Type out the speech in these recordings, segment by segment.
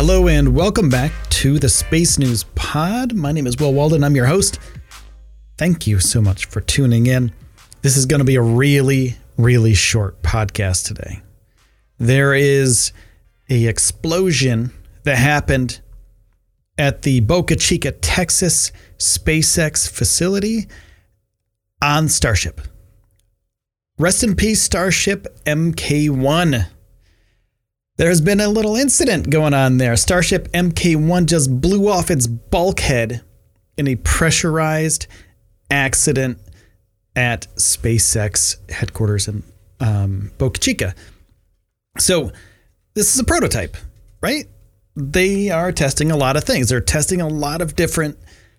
Hello and welcome back to the Space News Pod. My name is Will Walden. I'm your host. Thank you so much for tuning in. This is going to be a really, really short podcast today. There is an explosion that happened at the Boca Chica, Texas SpaceX facility on Starship. Rest in peace, Starship Mk1. There's been a little incident going on there. Starship Mk1 just blew off its bulkhead in a pressurized accident at SpaceX headquarters in Boca Chica. So this is a prototype, right? They are testing a lot of things. They're testing a lot of different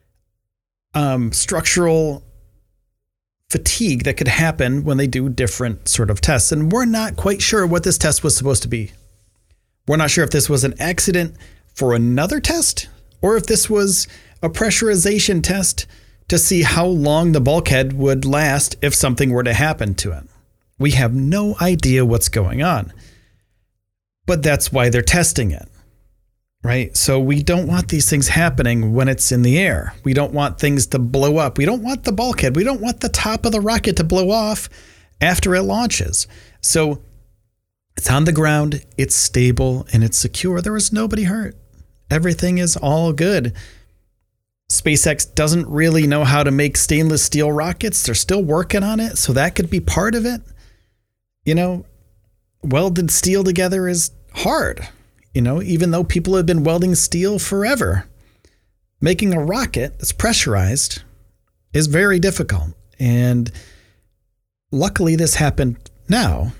structural fatigue that could happen when they do different sort of tests. And we're not quite sure what this test was supposed to be. We're not sure if this was an accident for another test or if this was a pressurization test to see how long the bulkhead would last if something were to happen to it. We have no idea what's going on, but that's why they're testing it, right? So we don't want these things happening when it's in the air. We don't want things to blow up. We don't want the bulkhead. We don't want the top of the rocket to blow off after it launches. So it's on the ground, it's stable, and it's secure. There was nobody hurt. Everything is all good. SpaceX doesn't really know how to make stainless steel rockets. They're still working on it, so that could be part of it. You know, welded steel together is hard, even though people have been welding steel forever. Making a rocket that's pressurized is very difficult. And luckily this happened now.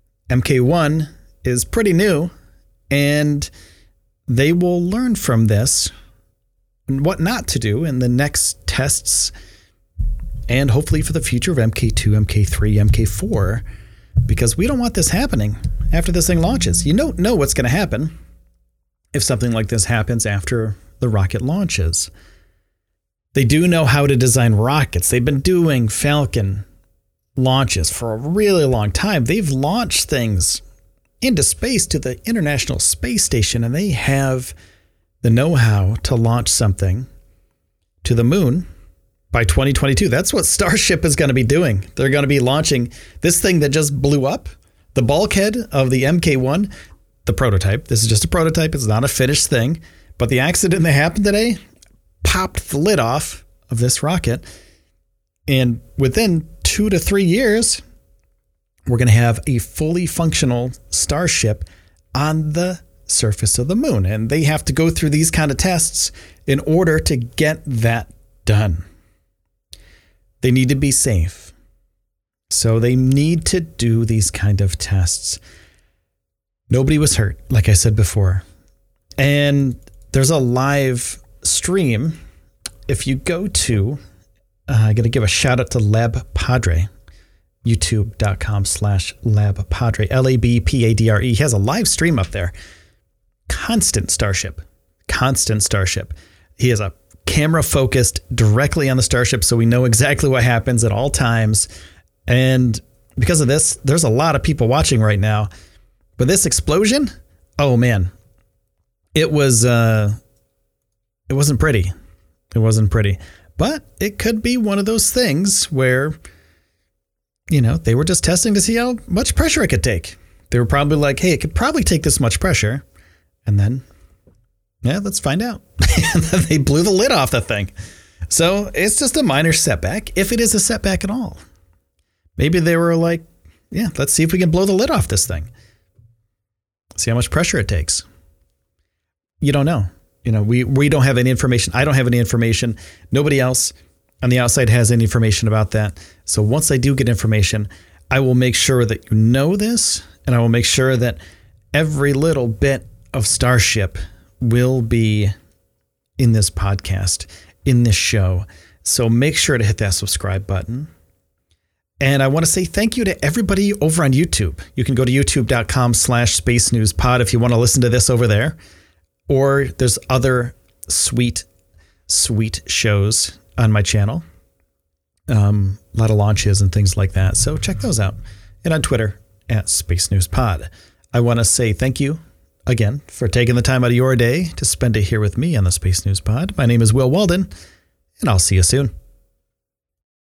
Mk1 is pretty new, and they will learn from this and what not to do in the next tests and hopefully for the future of Mk2, Mk3, Mk4, because we don't want this happening after this thing launches. You don't know what's going to happen if something like this happens after the rocket launches. They do know how to design rockets. They've been doing Falcon launches for a really long time. They've launched things into space to the International Space Station, and they have the know-how to launch something to the moon by 2022. That's what Starship is going to be doing. They're going to be launching this thing that just blew up, the bulkhead of the Mk1, the prototype. This is just a prototype. It's not a finished thing, but the accident that happened today popped the lid off of this rocket. And within 2 to 3 years, we're going to have a fully functional Starship on the surface of the moon. And they have to go through these kind of tests in order to get that done. They need to be safe. So they need to do these kind of tests. Nobody was hurt, like I said before. And there's a live stream. If you go to I got to give a shout out to Lab Padre, youtube.com/Lab Padre, LABPADRE. He has a live stream up there. Constant Starship. He has a camera focused directly on the Starship, so we know exactly what happens at all times. And because of this, there's a lot of people watching right now. But this explosion, oh man, it wasn't pretty. It wasn't pretty. But it could be one of those things where, they were just testing to see how much pressure it could take. They were probably like, hey, it could probably take this much pressure. And then, let's find out. And then they blew the lid off the thing. So it's just a minor setback, if it is a setback at all. Maybe they were like, let's see if we can blow the lid off this thing. See how much pressure it takes. You don't know. We don't have any information. I don't have any information. Nobody else on the outside has any information about that. So once I do get information, I will make sure that you know this, and I will make sure that every little bit of Starship will be in this podcast, in this show. So make sure to hit that subscribe button. And I want to say thank you to everybody over on YouTube. You can go to youtube.com/Space News Pod if you want to listen to this over there. Or there's other sweet shows on my channel. A lot of launches and things like that. So check those out. And on Twitter @Space News Pod. I want to say thank you again for taking the time out of your day to spend it here with me on the Space News Pod. My name is Will Walden, and I'll see you soon.